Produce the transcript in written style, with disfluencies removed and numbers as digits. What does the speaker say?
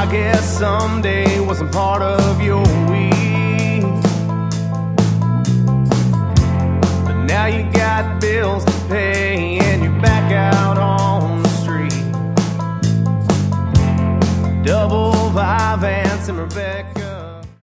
guess someday wasn't part of your week. But now you got bills to pay and you're back out on the street. Double Vivance and Rebecca.